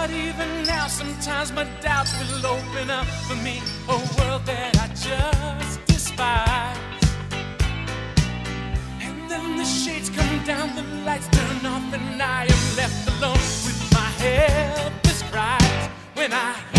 But even now, sometimes my doubts will open up for me a world that I just despise. And then the shades come down, the lights turn off, and I am left alone with my helpless cries when I